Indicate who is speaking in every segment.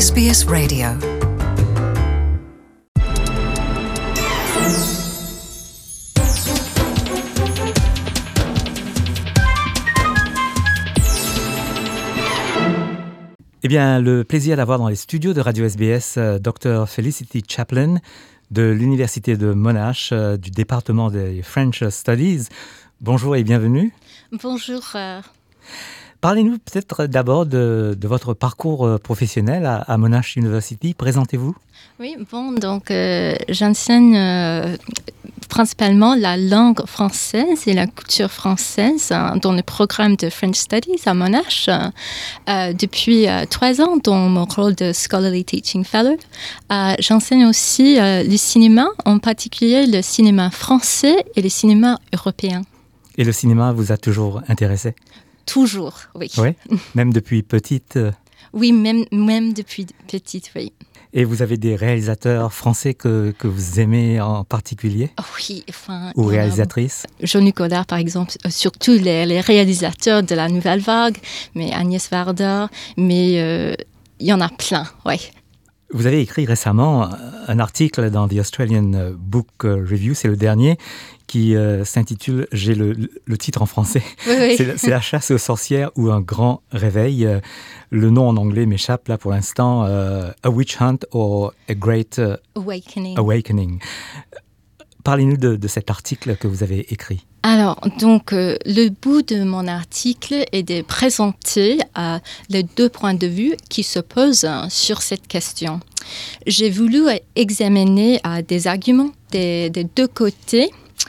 Speaker 1: SBS Radio.
Speaker 2: Eh bien, le plaisir d'avoir dans les studios de Radio SBS Dr Felicity Chaplin de l'Université de Monash du département des French Studies. Bonjour et bienvenue.
Speaker 3: Bonjour.
Speaker 2: Parlez-nous peut-être d'abord de votre parcours professionnel à Monash University. Présentez-vous.
Speaker 3: Oui, donc j'enseigne principalement la langue française et la culture française dans le programme de French Studies à Monash depuis 3 ans dans mon rôle de Scholarly Teaching Fellow. J'enseigne aussi le cinéma, en particulier le cinéma français et le cinéma européen.
Speaker 2: Et le cinéma vous a toujours intéressé ?
Speaker 3: Toujours, oui.
Speaker 2: Oui, même depuis petite
Speaker 3: Oui, même depuis petite, oui.
Speaker 2: Et vous avez des réalisateurs français que vous aimez en particulier ?
Speaker 3: Oui, enfin...
Speaker 2: Ou réalisatrices ?
Speaker 3: Jean-Luc Godard, par exemple, surtout les réalisateurs de la Nouvelle Vague, mais Agnès Varda, mais il y en a plein, oui.
Speaker 2: Vous avez écrit récemment un article dans The Australian Book Review, c'est le dernier, qui s'intitule, j'ai le titre en français,
Speaker 3: oui.
Speaker 2: c'est La chasse aux sorcières ou un grand réveil. Le nom en anglais m'échappe là pour l'instant, A Witch Hunt or A Great Awakening. Parlez-nous de cet article que vous avez écrit.
Speaker 3: Alors, donc, le but de mon article est de présenter les 2 points de vue qui s'opposent sur cette question. J'ai voulu examiner des arguments des 2 côtés,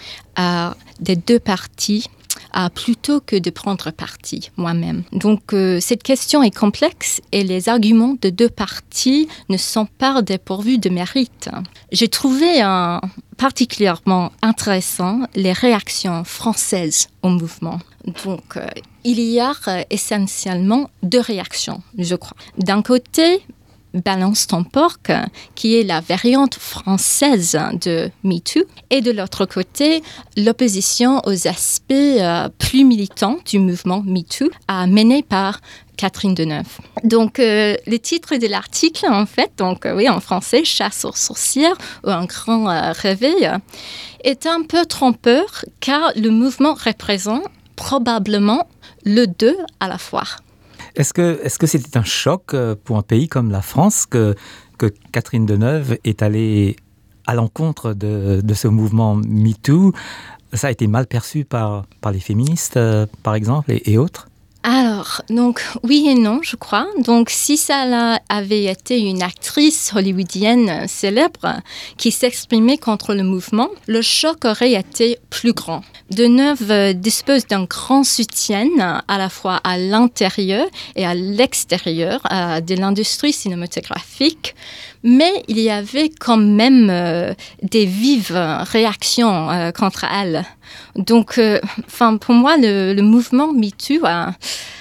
Speaker 3: des 2 parties, plutôt que de prendre parti moi-même. Donc, cette question est complexe et les arguments de 2 parties ne sont pas dépourvus de mérite. J'ai trouvé particulièrement intéressant les réactions françaises au mouvement. Donc, il y a essentiellement 2 réactions, je crois. D'un côté, Balance ton porc, qui est la variante française de MeToo, et de l'autre côté, l'opposition aux aspects plus militants du mouvement MeToo, mené par Catherine Deneuve. Donc, le titre de l'article, en fait, oui, en français, Chasse aux sorcières ou un grand réveil, est un peu trompeur car le mouvement représente probablement le 2 à la fois.
Speaker 2: Est-ce que c'était un choc pour un pays comme la France que Catherine Deneuve est allée à l'encontre de ce mouvement MeToo ? Ça a été mal perçu par les féministes, par exemple, et autres ?
Speaker 3: Alors, donc, oui et non, je crois. Donc, si ça avait été une actrice hollywoodienne célèbre qui s'exprimait contre le mouvement, le choc aurait été plus grand. Deneuve dispose d'un grand soutien à la fois à l'intérieur et à l'extérieur de l'industrie cinématographique, mais il y avait quand même des vives réactions contre elle. Donc, pour moi, le mouvement MeToo a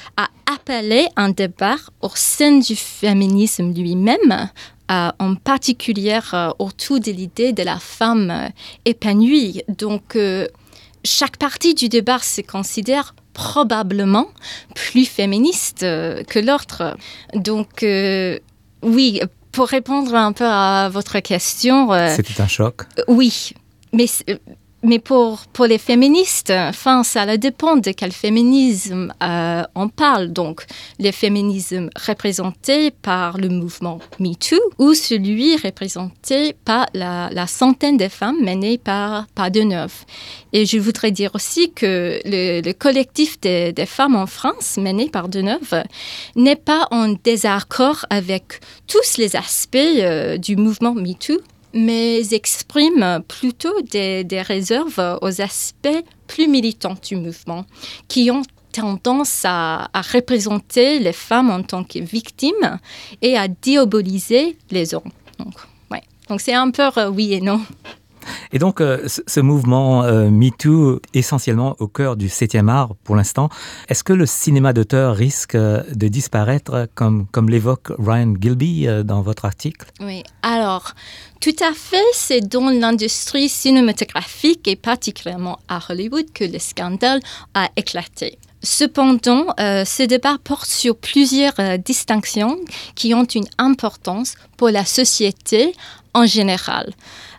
Speaker 3: appelé un débat au sein du féminisme lui-même, en particulier autour de l'idée de la femme épanouie. Donc, chaque partie du débat se considère probablement plus féministe que l'autre. Donc, oui, pour répondre un peu à votre question...
Speaker 2: C'était un choc.
Speaker 3: Oui, mais pour les féministes, ça dépend de quel féminisme on parle. Donc, le féminisme représenté par le mouvement MeToo ou celui représenté par la centaine de femmes menées par Deneuve. Et je voudrais dire aussi que le collectif des femmes en France mené par Deneuve n'est pas en désaccord avec tous les aspects du mouvement MeToo, mais exprime plutôt des réserves aux aspects plus militants du mouvement, qui ont tendance à représenter les femmes en tant que victimes et à diaboliser les hommes. Donc c'est un peu oui et non.
Speaker 2: Et donc, ce mouvement MeToo, essentiellement au cœur du 7e art pour l'instant, est-ce que le cinéma d'auteur risque de disparaître, comme l'évoque Ryan Gilbey dans votre article ?
Speaker 3: Oui, alors, tout à fait, c'est dans l'industrie cinématographique et particulièrement à Hollywood que le scandale a éclaté. Cependant, ce débat porte sur plusieurs distinctions qui ont une importance pour la société en général.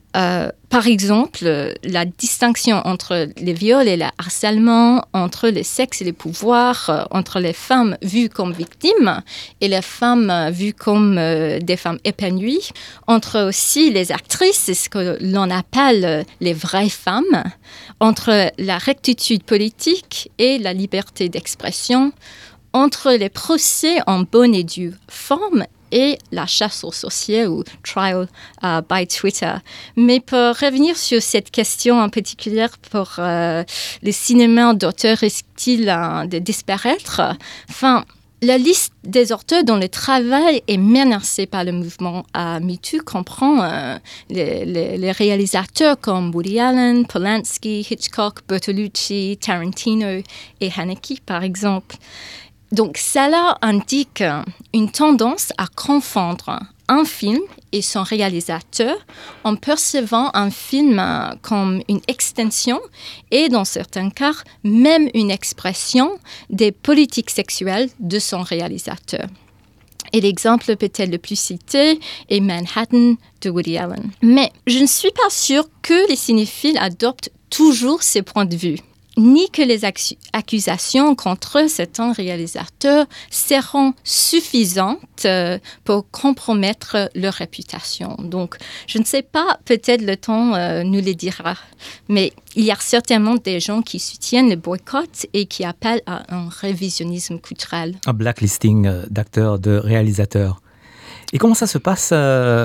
Speaker 3: Par exemple, la distinction entre les viols et le harcèlement, entre les sexes et les pouvoirs, entre les femmes vues comme victimes et les femmes vues comme des femmes épanouies, entre aussi les actrices, c'est ce que l'on appelle les vraies femmes, entre la rectitude politique et la liberté d'expression, entre les procès en bonne et due forme et la chasse aux sorciers ou trial by Twitter. Mais pour revenir sur cette question en particulier pour le cinéma d'auteur risque-t-il de disparaître? Enfin, la liste des auteurs dont le travail est menacé par le mouvement MeToo comprend les réalisateurs comme Woody Allen, Polanski, Hitchcock, Bertolucci, Tarantino et Haneke, par exemple. Donc, cela indique une tendance à confondre un film et son réalisateur en percevant un film comme une extension et, dans certains cas, même une expression des politiques sexuelles de son réalisateur. Et l'exemple peut-être le plus cité est Manhattan de Woody Allen. Mais je ne suis pas sûre que les cinéphiles adoptent toujours ces points de vue, ni que les accusations contre certains réalisateurs seront suffisantes pour compromettre leur réputation. Donc, je ne sais pas, peut-être le temps nous le dira, mais il y a certainement des gens qui soutiennent le boycott et qui appellent à un révisionnisme culturel.
Speaker 2: Un blacklisting d'acteurs, de réalisateurs. Et comment ça se passe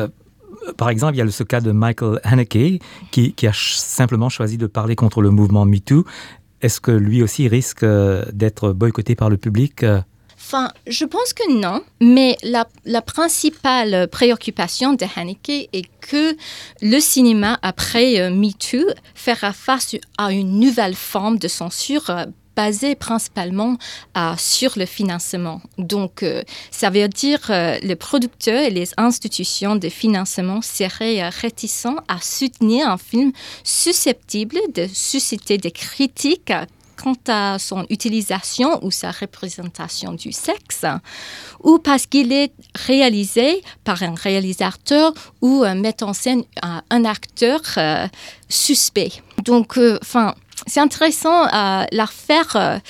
Speaker 2: par exemple, il y a ce cas de Michael Haneke qui a simplement choisi de parler contre le mouvement MeToo. Est-ce que lui aussi risque d'être boycotté par le public?
Speaker 3: Enfin, je pense que non, mais la principale préoccupation de Haneke est que le cinéma après MeToo fera face à une nouvelle forme de censure basée principalement sur le financement. Donc, ça veut dire que les producteurs et les institutions de financement seraient réticents à soutenir un film susceptible de susciter des critiques quant à son utilisation ou sa représentation du sexe, ou parce qu'il est réalisé par un réalisateur ou met en scène un acteur suspect. Donc, c'est intéressant l'affaire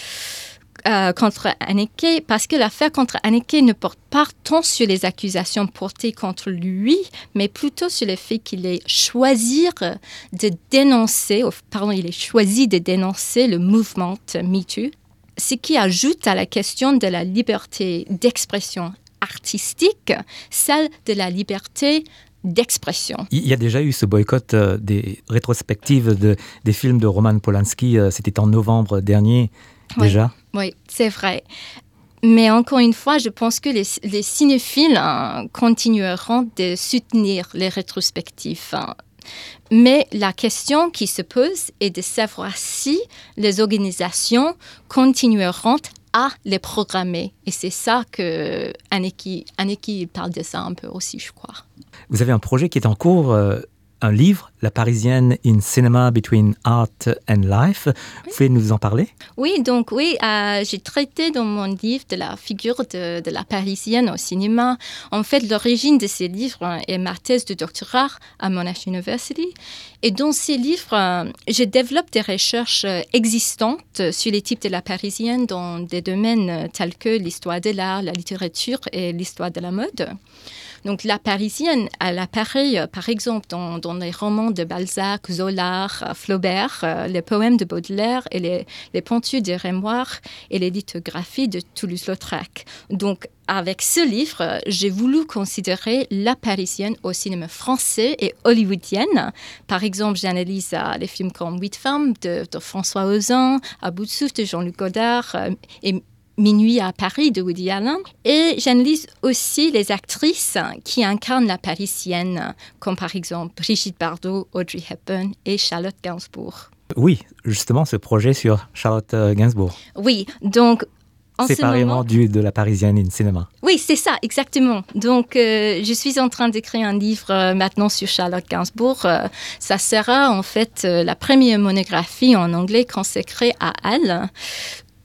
Speaker 3: contre Haneke, parce que l'affaire contre Haneke ne porte pas tant sur les accusations portées contre lui, mais plutôt sur le fait qu'il ait choisi de dénoncer le mouvement MeToo, ce qui ajoute à la question de la liberté d'expression artistique, celle de la liberté d'expression.
Speaker 2: Il y a déjà eu ce boycott des rétrospectives des films de Roman Polanski, c'était en novembre dernier déjà.
Speaker 3: Oui, c'est vrai. Mais encore une fois, je pense que les cinéphiles continueront de soutenir les rétrospectives. Mais la question qui se pose est de savoir si les organisations continueront à les programmer. Et c'est ça que Haneke parle de ça un peu aussi, je crois.
Speaker 2: Vous avez un projet qui est en cours, un livre, La Parisienne in Cinema Between Art and Life. Oui. Vous pouvez nous en parler?
Speaker 3: Oui, j'ai traité dans mon livre de la figure de la Parisienne au cinéma. En fait, l'origine de ces livres est ma thèse de doctorat à Monash University. Et dans ces livres, je développe des recherches existantes sur les types de la Parisienne dans des domaines tels que l'histoire de l'art, la littérature et l'histoire de la mode. Donc, la Parisienne, elle apparaît, par exemple, dans les romans de Balzac, Zola, Flaubert, les poèmes de Baudelaire et les peintures de Renoir et les lithographies de Toulouse-Lautrec. Donc, avec ce livre, j'ai voulu considérer la Parisienne au cinéma français et hollywoodienne. Par exemple, j'analyse les films comme Huit femmes de François Ozon, À bout de souffle de Jean-Luc Godard et Minuit à Paris de Woody Allen. Et j'analyse aussi les actrices qui incarnent la Parisienne, comme par exemple Brigitte Bardot, Audrey Hepburn et Charlotte Gainsbourg.
Speaker 2: Oui, justement, ce projet sur Charlotte Gainsbourg.
Speaker 3: Oui, donc
Speaker 2: séparément de la Parisienne in Cinema.
Speaker 3: Oui, c'est ça, exactement. Donc, je suis en train d'écrire un livre maintenant sur Charlotte Gainsbourg. Ça sera en fait la première monographie en anglais consacrée à elle.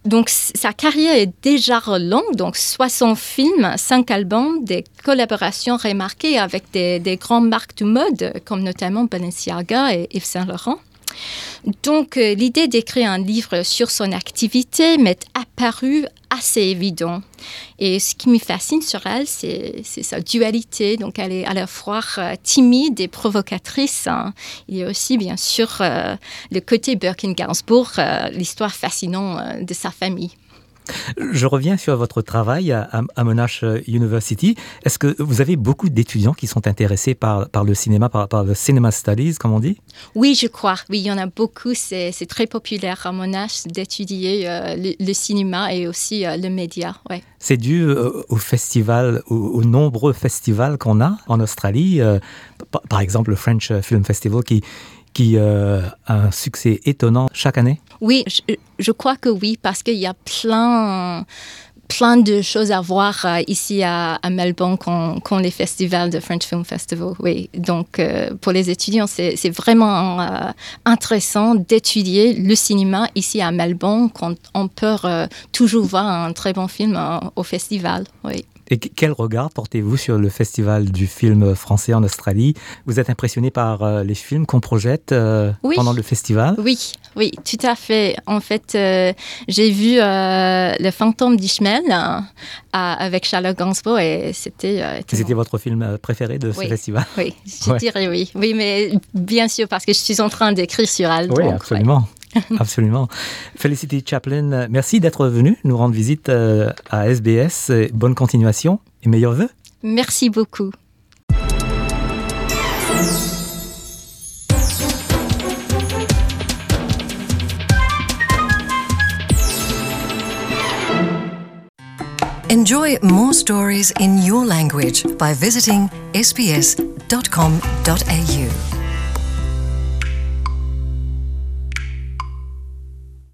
Speaker 3: Donc, sa carrière est déjà longue, donc 60 films, 5 albums, des collaborations remarquées avec des grandes marques de mode, comme notamment Balenciaga et Yves Saint Laurent. Donc, l'idée d'écrire un livre sur son activité m'est apparue assez évident. Et ce qui me fascine sur elle, c'est sa dualité. Donc, elle est à la fois timide et provocatrice. Il y a aussi, bien sûr, le côté Birken-Gainsbourg, l'histoire fascinante de sa famille.
Speaker 2: Je reviens sur votre travail à Monash University. Est-ce que vous avez beaucoup d'étudiants qui sont intéressés par le cinéma, par le cinema studies, comme on dit?
Speaker 3: Oui, je crois. Oui, il y en a beaucoup. C'est très populaire à Monash d'étudier le cinéma et aussi le média. Ouais.
Speaker 2: C'est dû au festival, aux nombreux festivals qu'on a en Australie. Par exemple, le French Film Festival qui a un succès étonnant chaque année?
Speaker 3: Oui, je crois que oui, parce qu'il y a plein de choses à voir ici à Melbourne qu'ont les festivals de French Film Festival. Oui, donc pour les étudiants, c'est vraiment intéressant d'étudier le cinéma ici à Melbourne quand on peut toujours voir un très bon film au festival. Oui.
Speaker 2: Et quel regard portez-vous sur le festival du film français en Australie? Vous êtes impressionné par les films qu'on projette pendant le festival?
Speaker 3: Oui, tout à fait. En fait, j'ai vu Le Fantôme d'Ishmael avec Charlotte Gainsbourg et c'était étonnant.
Speaker 2: C'était votre film préféré de ce festival?
Speaker 3: Oui, je dirais oui. Oui, mais bien sûr, parce que je suis en train d'écrire sur elle.
Speaker 2: Oui,
Speaker 3: donc,
Speaker 2: absolument. Ouais. Absolument. Felicity Chaplin, merci d'être venue nous rendre visite à SBS. Bonne continuation et meilleurs vœux.
Speaker 3: Merci beaucoup.
Speaker 1: Enjoy more stories in your language by visiting sbs.com.au.